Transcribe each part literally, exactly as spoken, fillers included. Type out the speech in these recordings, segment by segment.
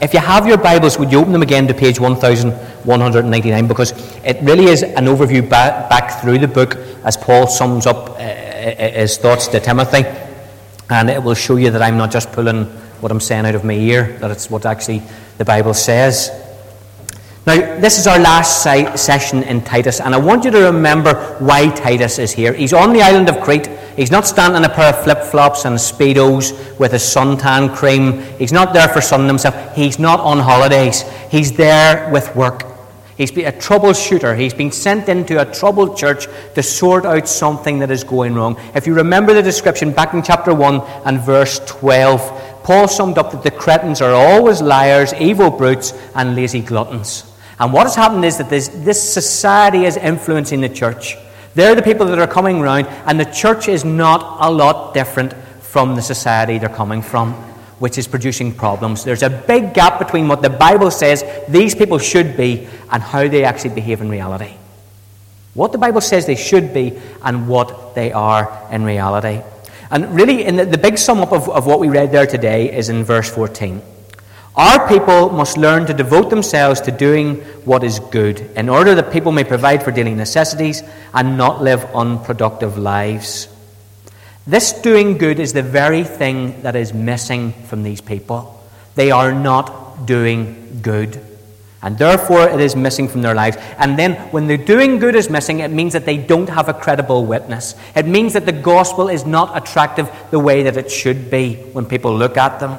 if you have your Bibles, would you open them again to page one thousand one hundred ninety-nine, because it really is an overview back, back through the book as Paul sums up uh, his thoughts to Timothy, and it will show you that I'm not just pulling what I'm saying out of my ear, that it's what actually the Bible says. Now, this is our last si- session in Titus, and I want you to remember why Titus is here. He's on the island of Crete. He's not standing in a pair of flip-flops and Speedos with his suntan cream. He's not there for sunning himself. He's not on holidays. He's there with work. He's a troubleshooter. He's been sent into a troubled church to sort out something that is going wrong. If you remember the description back in chapter one and verse twelve, Paul summed up that the Cretans are always liars, evil brutes, and lazy gluttons. And what has happened is that this, this society is influencing the church. They're the people that are coming round, and the church is not a lot different from the society they're coming from, which is producing problems. There's a big gap between what the Bible says these people should be and how they actually behave in reality. What the Bible says they should be and what they are in reality. And really, in the, the big sum up of, of what we read there today is in verse fourteen. Our people must learn to devote themselves to doing what is good, in order that people may provide for daily necessities and not live unproductive lives. This doing good is the very thing that is missing from these people. They are not doing good, and therefore it is missing from their lives. And then when the doing good is missing, it means that they don't have a credible witness. It means that the gospel is not attractive the way that it should be when people look at them.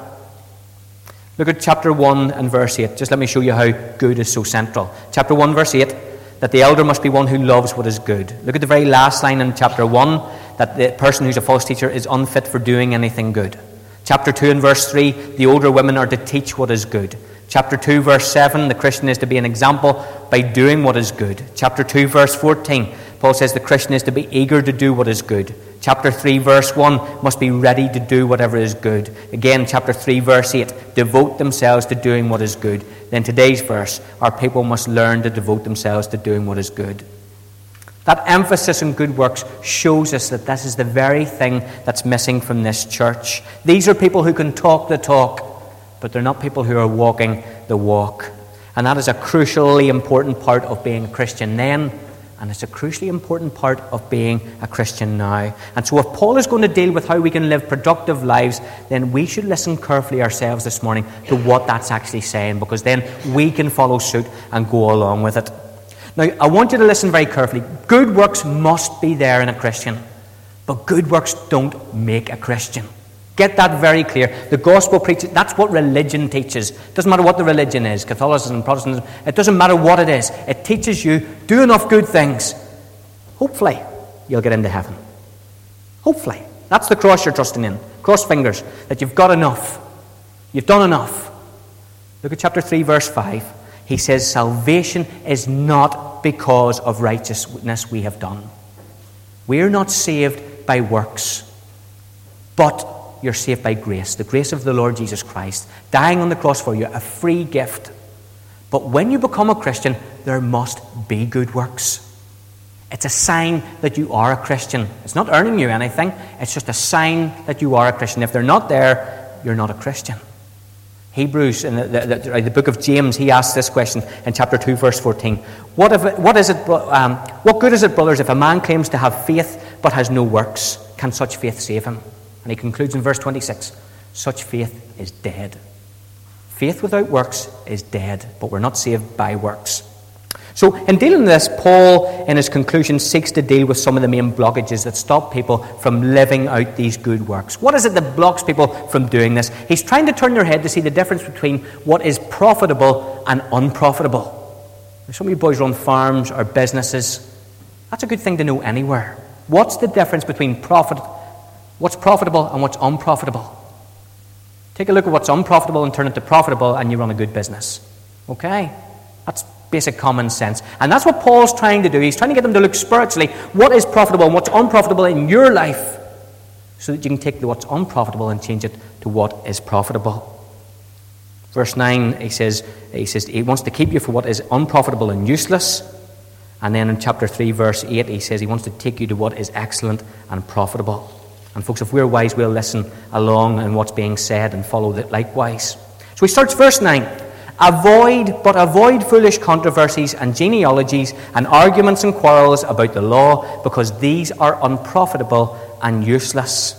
Look at chapter one and verse eight. Just let me show you how good is so central. Chapter one, verse eight, that the elder must be one who loves what is good. Look at the very last line in chapter one, that the person who's a false teacher is unfit for doing anything good. Chapter two and verse three, the older women are to teach what is good. Chapter two, verse seven, the Christian is to be an example by doing what is good. Chapter two, verse fourteen, Paul says the Christian is to be eager to do what is good. Chapter three, verse one, must be ready to do whatever is good. Again, chapter three, verse eight, devote themselves to doing what is good. Then today's verse, our people must learn to devote themselves to doing what is good. That emphasis on good works shows us that this is the very thing that's missing from this church. These are people who can talk the talk, but they're not people who are walking the walk. And that is a crucially important part of being a Christian then, and it's a crucially important part of being a Christian now. And so if Paul is going to deal with how we can live productive lives, then we should listen carefully ourselves this morning to what that's actually saying, because then we can follow suit and go along with it. Now, I want you to listen very carefully. Good works must be there in a Christian, but good works don't make a Christian. Get that very clear. The gospel preaches, that's what religion teaches. It doesn't matter what the religion is, Catholicism, Protestantism, it doesn't matter what it is. It teaches you, do enough good things. Hopefully, you'll get into heaven. Hopefully. That's the cross you're trusting in. Cross fingers, that you've got enough. You've done enough. Look at chapter three, verse five. He says, salvation is not because of righteousness we have done. We are not saved by works, but you're saved by grace, the grace of the Lord Jesus Christ, dying on the cross for you, a free gift. But when you become a Christian, there must be good works. It's a sign that you are a Christian. It's not earning you anything. It's just a sign that you are a Christian. If they're not there, you're not a Christian. Hebrews, in the, the, the, the book of James, he asks this question in chapter two, verse fourteen. What, if it, what, is it, um, what good is it, brothers, if a man claims to have faith but has no works? Can such faith save him? And he concludes in verse twenty-six, such faith is dead. Faith without works is dead, but we're not saved by works. So in dealing with this, Paul, in his conclusion, seeks to deal with some of the main blockages that stop people from living out these good works. What is it that blocks people from doing this? He's trying to turn their head to see the difference between what is profitable and unprofitable. Some of you boys run farms or businesses. That's a good thing to know anywhere. What's the difference between profit, what's profitable and what's unprofitable? Take a look at what's unprofitable and turn it to profitable, and you run a good business. Okay? That's basic common sense. And that's what Paul's trying to do. He's trying to get them to look spiritually what is profitable and what's unprofitable in your life, so that you can take what's unprofitable and change it to what is profitable. Verse nine, he says, he says he wants to keep you for what is unprofitable and useless. And then in chapter three, verse eight, he says he wants to take you to what is excellent and profitable. And folks, if we're wise, we'll listen along in what's being said and follow it likewise. So we start verse nine. Avoid, but avoid foolish controversies and genealogies and arguments and quarrels about the law, because these are unprofitable and useless.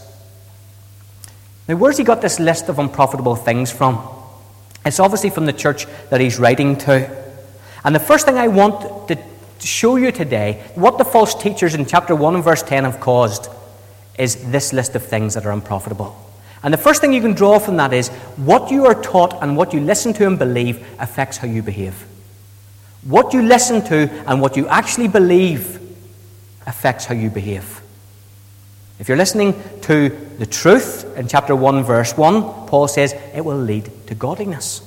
Now, where's he got this list of unprofitable things from? It's obviously from the church that he's writing to. And the first thing I want to show you today, what the false teachers in chapter one and verse ten have caused, is this list of things that are unprofitable. And the first thing you can draw from that is what you are taught and what you listen to and believe affects how you behave. What you listen to and what you actually believe affects how you behave. If you're listening to the truth in chapter one, verse one, Paul says it will lead to godliness.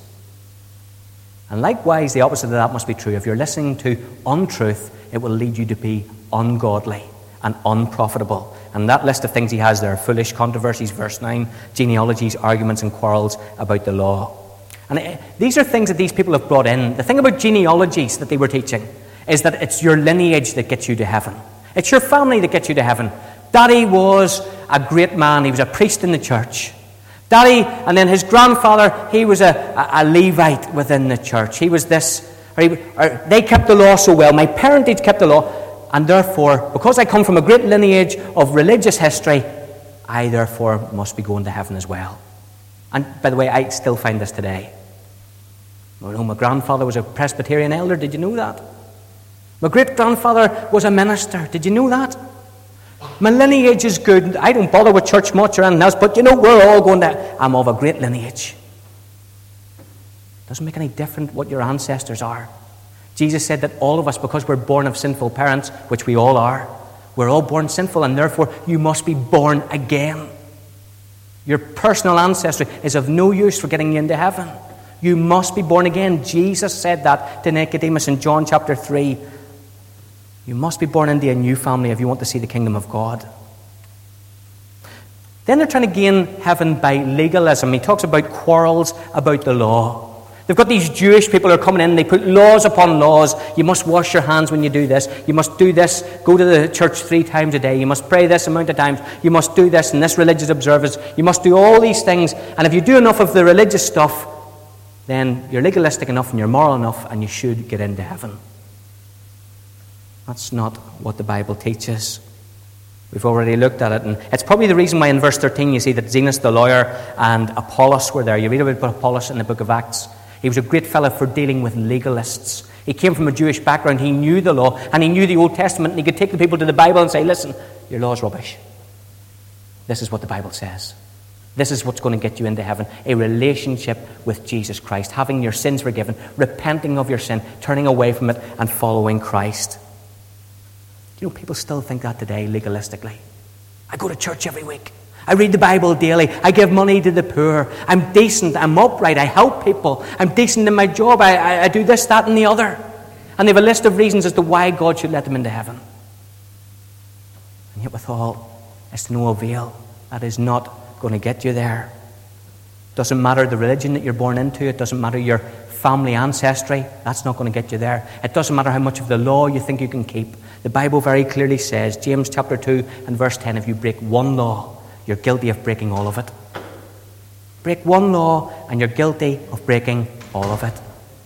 And likewise, the opposite of that must be true. If you're listening to untruth, it will lead you to be ungodly and unprofitable. And that list of things he has there: foolish controversies, verse nine, genealogies, arguments and quarrels about the law. And it, these are things that these people have brought in. The thing about genealogies that they were teaching is that it's your lineage that gets you to heaven. It's your family that gets you to heaven. Daddy was a great man. He was a priest in the church. Daddy, and then his grandfather, he was a, a, a Levite within the church. He was this, or, he, or they kept the law so well. My parentage kept the law. And therefore, because I come from a great lineage of religious history, I therefore must be going to heaven as well. And by the way, I still find this today. You know, my grandfather was a Presbyterian elder. Did you know that? My great-grandfather was a minister. Did you know that? My lineage is good. I don't bother with church much or anything else, but you know, we're all going to... I'm of a great lineage. Doesn't make any difference what your ancestors are. Jesus said that all of us, because we're born of sinful parents, which we all are, we're all born sinful, and therefore you must be born again. Your personal ancestry is of no use for getting you into heaven. You must be born again. Jesus said that to Nicodemus in John chapter three. You must be born into a new family if you want to see the kingdom of God. Then they're trying to gain heaven by legalism. He talks about quarrels about the law. They've got these Jewish people who are coming in, they put laws upon laws. You must wash your hands when you do this. You must do this, go to the church three times a day. You must pray this amount of times. You must do this in this religious observance. You must do all these things. And if you do enough of the religious stuff, then you're legalistic enough and you're moral enough and you should get into heaven. That's not what the Bible teaches. We've already looked at it, and it's probably the reason why in verse thirteen you see that Zenas the lawyer and Apollos were there. You read about Apollos in the book of Acts. He was a great fellow for dealing with legalists. He came from a Jewish background. He knew the law, and he knew the Old Testament, and he could take the people to the Bible and say, listen, your law is rubbish. This is what the Bible says. This is what's going to get you into heaven. A relationship with Jesus Christ, having your sins forgiven, repenting of your sin, turning away from it, and following Christ. You know, people still think that today, legalistically. I go to church every week. I read the Bible daily. I give money to the poor. I'm decent. I'm upright. I help people. I'm decent in my job. I, I, I do this, that, and the other. And they have a list of reasons as to why God should let them into heaven. And yet withal, it's to no avail. That is not going to get you there. It doesn't matter the religion that you're born into. It doesn't matter your family ancestry. That's not going to get you there. It doesn't matter how much of the law you think you can keep. The Bible very clearly says, James chapter two and verse ten, if you break one law, you're guilty of breaking all of it. Break one law and you're guilty of breaking all of it.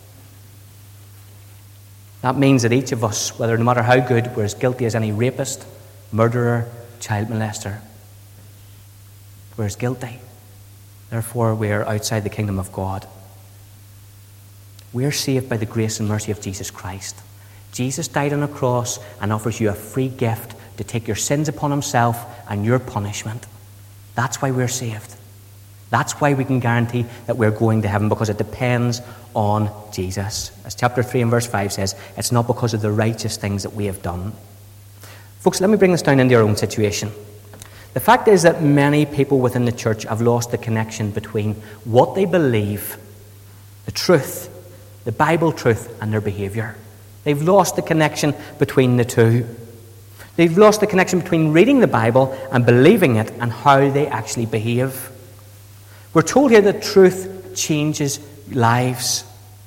That means that each of us, whether no matter how good, we're as guilty as any rapist, murderer, child molester. We're as guilty. Therefore, we are outside the kingdom of God. We are saved by the grace and mercy of Jesus Christ. Jesus died on a cross and offers you a free gift to take your sins upon himself and your punishment. That's why we're saved. That's why we can guarantee that we're going to heaven, because it depends on Jesus. As chapter three and verse five says, it's not because of the righteous things that we have done. Folks, let me bring this down into our own situation. The fact is that many people within the church have lost the connection between what they believe, the truth, the Bible truth, and their behaviour. They've lost the connection between the two. They've lost the connection between reading the Bible and believing it and how they actually behave. We're told here that truth changes lives.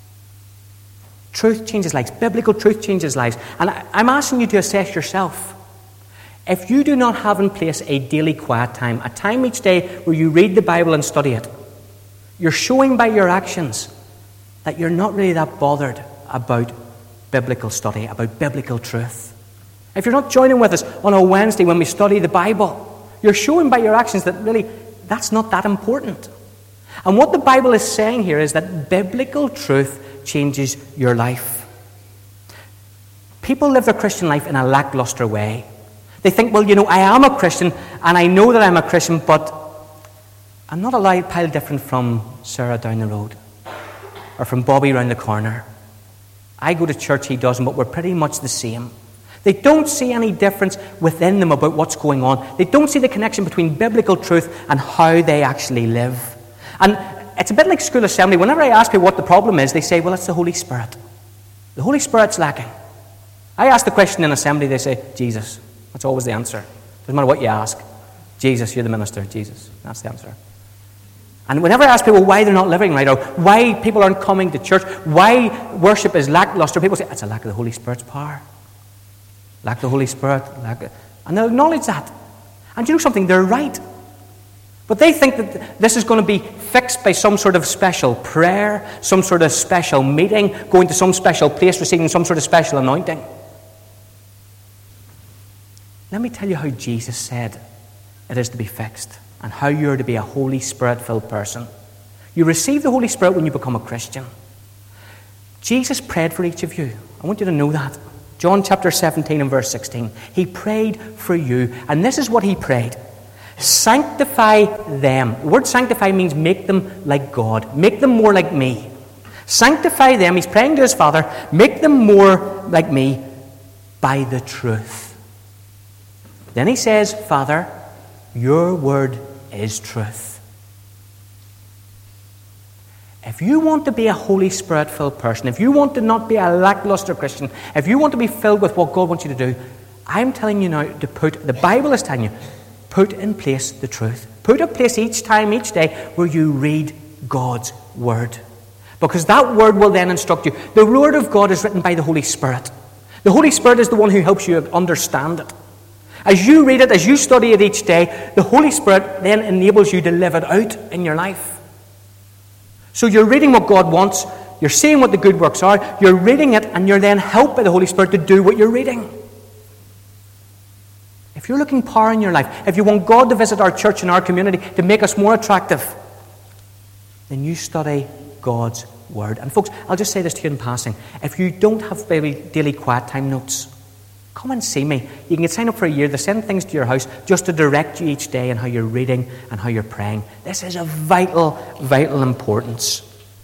Truth changes lives. Biblical truth changes lives. And I'm asking you to assess yourself. If you do not have in place a daily quiet time, a time each day where you read the Bible and study it, You're showing by your actions that you're not really that bothered about biblical study, about biblical truth. If you're not joining with us on a Wednesday when we study the Bible, you're showing by your actions that really that's not that important. And what the Bible is saying here is that biblical truth changes your life. People live their Christian life in a lackluster way. They think, well, you know, I am a Christian, and I know that I'm a Christian, but I'm not a light pile different from Sarah down the road, or from Bobby round the corner. I go to church, he doesn't, but we're pretty much the same. They don't see any difference within them about what's going on. They don't see the connection between biblical truth and how they actually live. And it's a bit like school assembly. Whenever I ask people what the problem is, they say, well, it's the Holy Spirit. The Holy Spirit's lacking. I ask the question in assembly, they say, Jesus. That's always the answer. Doesn't matter what you ask. Jesus, you're the minister. Jesus. That's the answer. And whenever I ask people why they're not living right, or why people aren't coming to church, why worship is lackluster, people say, it's a lack of the Holy Spirit's power. Lack the Holy Spirit. Lack it. And they'll acknowledge that. And you know something? They're right. But they think that this is going to be fixed by some sort of special prayer, some sort of special meeting, going to some special place, receiving some sort of special anointing. Let me tell you how Jesus said it is to be fixed, and how you're to be a Holy Spirit-filled person. You receive the Holy Spirit when you become a Christian. Jesus prayed for each of you. I want you to know that. John chapter seventeen and verse sixteen. He prayed for you, and this is what he prayed. Sanctify them. The word sanctify means make them like God. Make them more like me. Sanctify them. He's praying to his Father. Make them more like me by the truth. Then he says, Father, your word is truth. If you want to be a Holy Spirit-filled person, if you want to not be a lackluster Christian, if you want to be filled with what God wants you to do, I'm telling you now to put, the Bible is telling you, put in place the truth. Put in place each time, each day, where you read God's word. Because that word will then instruct you. The word of God is written by the Holy Spirit. The Holy Spirit is the one who helps you understand it. As you read it, as you study it each day, the Holy Spirit then enables you to live it out in your life. So you're reading what God wants, you're seeing what the good works are, you're reading it, and you're then helped by the Holy Spirit to do what you're reading. If you're looking power in your life, if you want God to visit our church and our community to make us more attractive, then you study God's word. And folks, I'll just say this to you in passing. If you don't have daily, daily quiet time notes, come and see me. You can get signed up for a year. They send things to your house just to direct you each day in how you're reading and how you're praying. This is of vital, vital importance.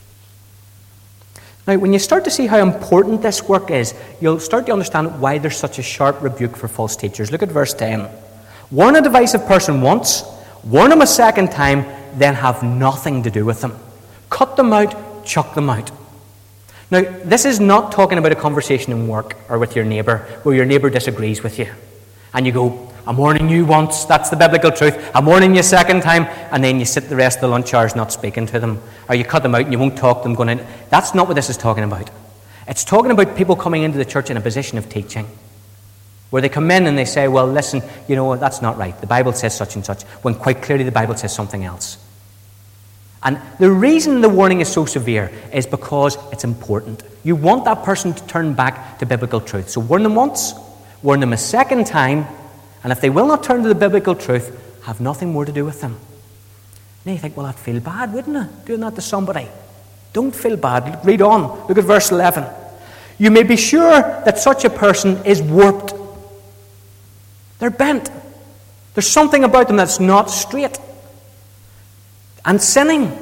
Now, when you start to see how important this work is, you'll start to understand why there's such a sharp rebuke for false teachers. Look at verse ten. Warn a divisive person once, warn him a second time, then have nothing to do with them. Cut them out, chuck them out. Now, this is not talking about a conversation in work or with your neighbour where your neighbour disagrees with you. And you go, I'm warning you once, that's the biblical truth. I'm warning you a second time, and then you sit the rest of the lunch hours not speaking to them. Or you cut them out and you won't talk to them going in. That's not what this is talking about. It's talking about people coming into the church in a position of teaching. Where they come in and they say, well, listen, you know, that's not right. The Bible says such and such, when quite clearly the Bible says something else. And the reason the warning is so severe is because it's important. You want that person to turn back to biblical truth. So warn them once, warn them a second time, and if they will not turn to the biblical truth, have nothing more to do with them. Now you think, well, I'd feel bad, wouldn't I, doing that to somebody? Don't feel bad. Read on. Look at verse eleven. You may be sure that such a person is warped. They're bent. There's something about them that's not straight. And sinning.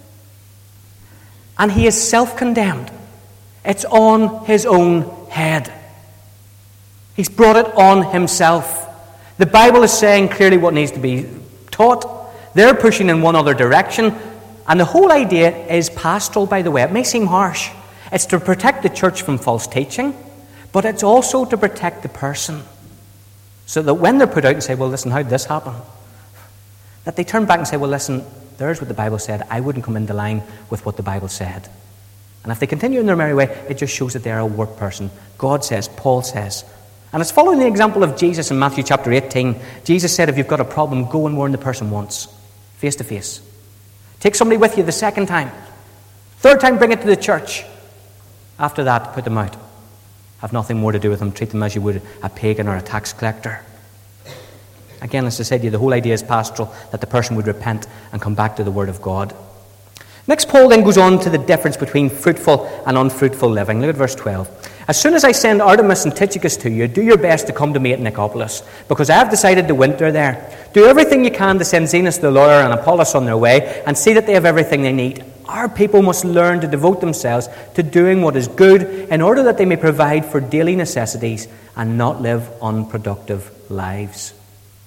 And he is self-condemned. It's on his own head. He's brought it on himself. The Bible is saying clearly what needs to be taught. They're pushing in one other direction. And the whole idea is pastoral, by the way. It may seem harsh. It's to protect the church from false teaching, but it's also to protect the person. So that when they're put out and say, well, listen, how did this happen? That they turn back and say, well, listen, there's what the Bible said. I wouldn't come into line with what the Bible said. And if they continue in their merry way, it just shows that they're a warped person. God says, Paul says. And it's following the example of Jesus in Matthew chapter eighteen. Jesus said, if you've got a problem, go and warn the person once, face to face. Take somebody with you the second time. Third time, bring it to the church. After that, put them out. Have nothing more to do with them. Treat them as you would a pagan or a tax collector. Again, as I said to you, the whole idea is pastoral, that the person would repent and come back to the Word of God. Next, Paul then goes on to the difference between fruitful and unfruitful living. Look at verse twelve. As soon as I send Artemis and Tychicus to you, do your best to come to me at Nicopolis, because I have decided to winter there. Do everything you can to send Zenas the lawyer and Apollos on their way, and see that they have everything they need. Our people must learn to devote themselves to doing what is good, in order that they may provide for daily necessities and not live unproductive lives.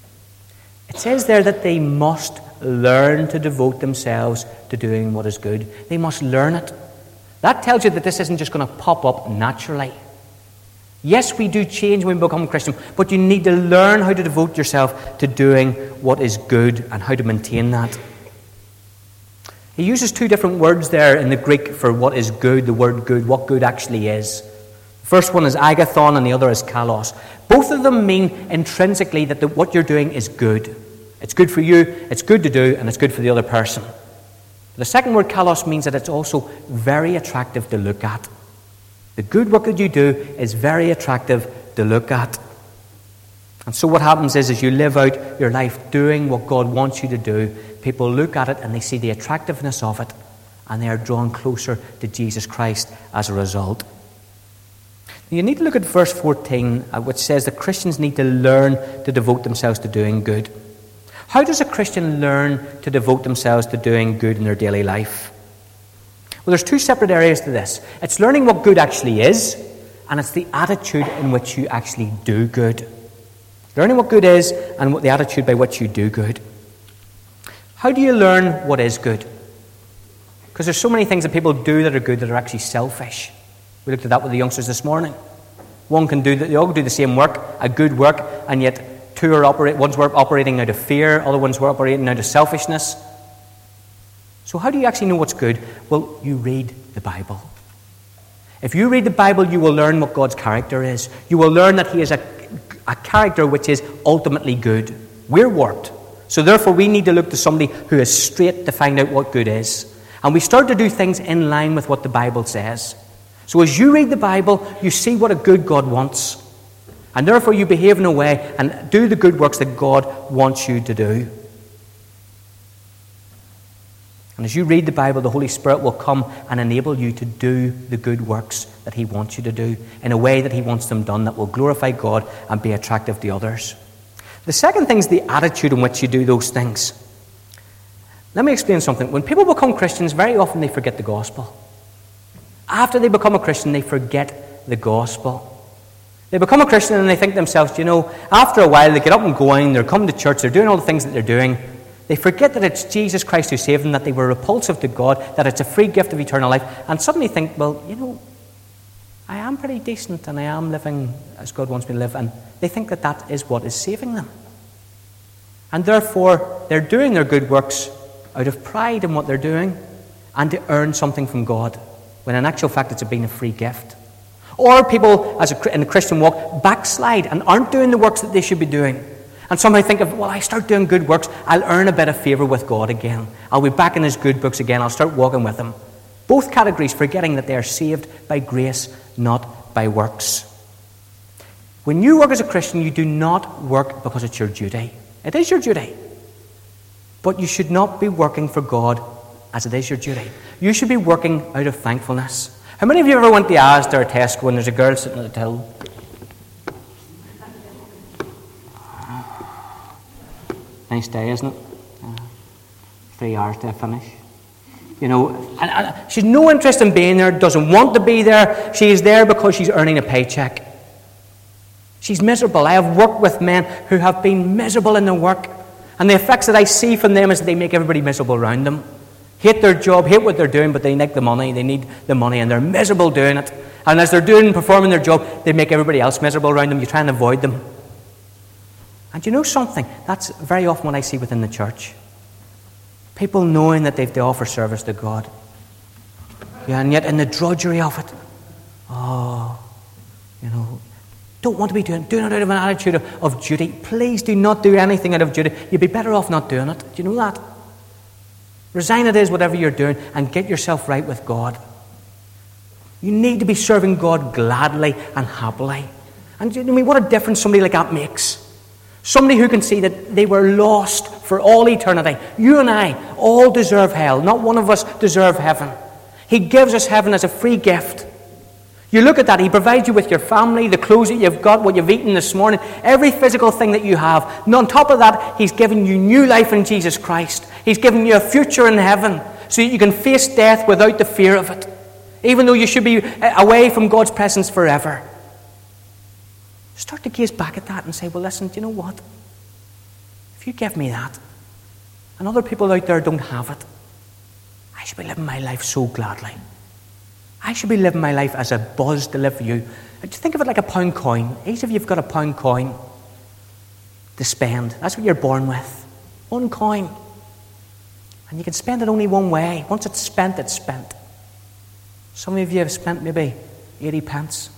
It says there that they must learn to devote themselves to doing what is good. They must learn it. That tells you that this isn't just going to pop up naturally. Yes, we do change when we become Christian, but you need to learn how to devote yourself to doing what is good and how to maintain that. He uses two different words there in the Greek for what is good, the word good, what good actually is. The first one is agathon and the other is kalos. Both of them mean intrinsically that the, what you're doing is good. It's good for you, it's good to do, and it's good for the other person. The second word, kalos, means that it's also very attractive to look at. The good work that you do is very attractive to look at. And so what happens is, as you live out your life doing what God wants you to do, people look at it and they see the attractiveness of it, and they are drawn closer to Jesus Christ as a result. You need to look at verse fourteen, which says that Christians need to learn to devote themselves to doing good. How does a Christian learn to devote themselves to doing good in their daily life? Well, there's two separate areas to this. It's learning what good actually is, and it's the attitude in which you actually do good. Learning what good is and what the attitude by which you do good. How do you learn what is good? Because there's so many things that people do that are good that are actually selfish. We looked at that with the youngsters this morning. One can do the, they all do the same work, a good work, and yet two are operate. One's were operating out of fear, other ones were operating out of selfishness. So how do you actually know what's good? Well, you read the Bible. If you read the Bible, you will learn what God's character is. You will learn that He is a, a character which is ultimately good. We're warped. So therefore, we need to look to somebody who is straight to find out what good is. And we start to do things in line with what the Bible says. So as you read the Bible, you see what a good God wants. And therefore you behave in a way and do the good works that God wants you to do. And as you read the Bible, the Holy Spirit will come and enable you to do the good works that He wants you to do in a way that He wants them done, that will glorify God and be attractive to others. The second thing is the attitude in which you do those things. Let me explain something. When people become Christians, very often they forget the gospel. After they become a Christian, they forget the gospel. They become a Christian and they think to themselves, you know, after a while they get up and going, they're coming to church, they're doing all the things that they're doing. They forget that it's Jesus Christ who saved them, that they were repulsive to God, that it's a free gift of eternal life, and suddenly think, well, you know, I am pretty decent and I am living as God wants me to live, and they think that that is what is saving them. And therefore, they're doing their good works out of pride in what they're doing and to earn something from God, when in actual fact it's been a free gift. Or people as a, in the Christian walk backslide and aren't doing the works that they should be doing. And somehow think of, well, I start doing good works, I'll earn a bit of favour with God again. I'll be back in His good books again, I'll start walking with Him. Both categories, forgetting that they are saved by grace, not by works. When you work as a Christian, you do not work because it's your duty. It is your duty. But you should not be working for God as it is your duty. You should be working out of thankfulness. How many of you ever went to Asda or Tesco when there's a girl sitting at the till? Nice day, isn't it? Uh, three hours to finish. You know, and, and she's no interest in being there, doesn't want to be there. She is there because she's earning a paycheck. She's miserable. I have worked with men who have been miserable in their work. And the effects that I see from them is that they make everybody miserable around them. Hate their job, hate what they're doing, but they need the money, they need the money, and they're miserable doing it. And as they're doing and performing their job, they make everybody else miserable around them. You try and avoid them. And you know something? That's very often what I see within the church. People knowing that they have to offer service to God. Yeah, and yet in the drudgery of it, oh, you know, don't want to be doing, doing it out of an attitude of, of duty. Please do not do anything out of duty. You'd be better off not doing it. Do you know that? Resign it is, whatever you're doing, and get yourself right with God. You need to be serving God gladly and happily. And you know, I mean, what a difference somebody like that makes. Somebody who can see that they were lost for all eternity. You and I all deserve hell. Not one of us deserve heaven. He gives us heaven as a free gift. You look at that, he provides you with your family, the clothes that you've got, what you've eaten this morning, every physical thing that you have. And on top of that, he's given you new life in Jesus Christ. He's given you a future in heaven so that you can face death without the fear of it, even though you should be away from God's presence forever. Start to gaze back at that and say, well, listen, do you know what? If you give me that, and other people out there don't have it, I should be living my life so gladly. I should be living my life as a buzz to live for you. Just think of it like a pound coin. Each of you have got a pound coin to spend. That's what you're born with. One coin. And you can spend it only one way. Once it's spent, it's spent. Some of you have spent maybe eighty pence.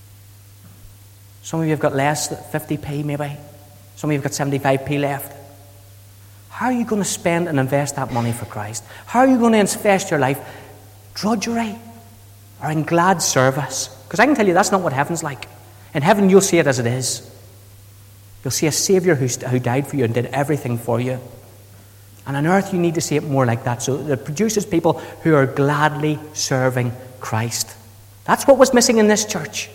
Some of you have got less, fifty p maybe. Some of you have got seventy-five p left. How are you going to spend and invest that money for Christ? How are you going to invest your life? Drudgery or in glad service? Because I can tell you that's not what heaven's like. In heaven you'll see it as it is. You'll see a Saviour who, who died for you and did everything for you. And on earth you need to see it more like that. So it produces people who are gladly serving Christ. That's what was missing in this church.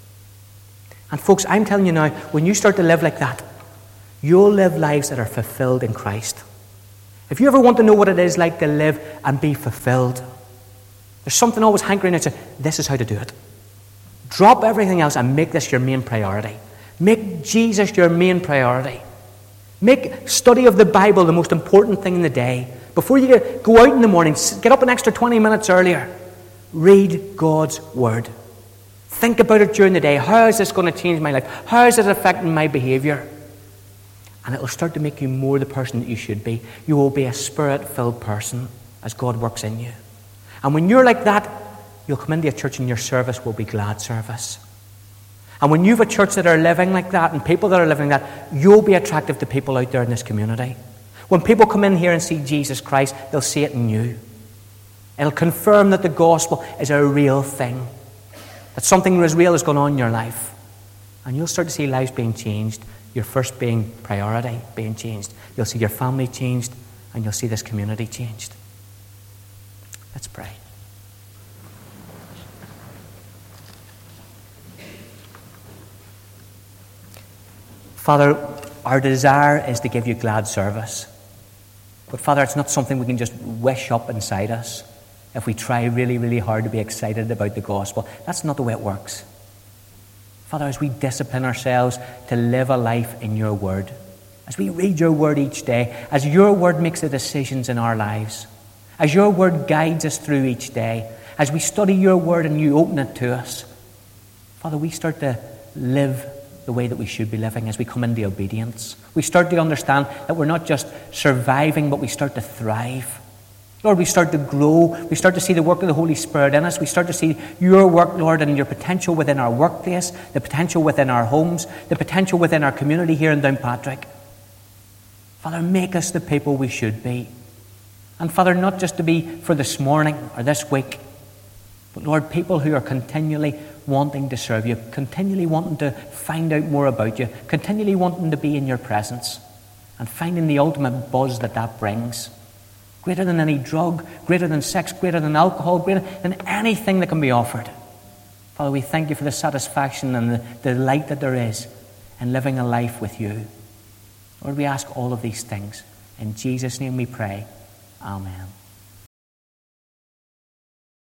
And folks, I'm telling you now, when you start to live like that, you'll live lives that are fulfilled in Christ. If you ever want to know what it is like to live and be fulfilled, there's something always hankering at you. This is how to do it. Drop everything else and make this your main priority. Make Jesus your main priority. Make study of the Bible the most important thing in the day. Before you get, go out in the morning, get up an extra twenty minutes earlier. Read God's Word. Think about it during the day. How is this going to change my life? How is it affecting my behaviour? And it will start to make you more the person that you should be. You will be a Spirit-filled person as God works in you. And when you're like that, you'll come into a church and your service will be glad service. And when you have a church that are living like that and people that are living like that, you'll be attractive to people out there in this community. When people come in here and see Jesus Christ, they'll see it in you. It'll confirm that the gospel is a real thing. That something as real is going on in your life. And you'll start to see lives being changed. Your first being priority being changed. You'll see your family changed. And you'll see this community changed. Let's pray. Father, our desire is to give you glad service. But Father, it's not something we can just wish up inside us if we try really, really hard to be excited about the gospel. That's not the way it works. Father, as we discipline ourselves to live a life in your word, as we read your word each day, as your word makes the decisions in our lives, as your word guides us through each day, as we study your word and you open it to us, Father, we start to live the way that we should be living as we come into obedience. We start to understand that we're not just surviving, but we start to thrive. Lord, we start to grow. We start to see the work of the Holy Spirit in us. We start to see your work, Lord, and your potential within our workplace, the potential within our homes, the potential within our community here in Downpatrick. Father, make us the people we should be. And Father, not just to be for this morning or this week, but Lord, people who are continually wanting to serve you, continually wanting to find out more about you, continually wanting to be in your presence, and finding the ultimate buzz that that brings. Greater than any drug, greater than sex, greater than alcohol, greater than anything that can be offered. Father, we thank you for the satisfaction and the delight that there is in living a life with you. Lord, we ask all of these things. In Jesus' name we pray. Amen.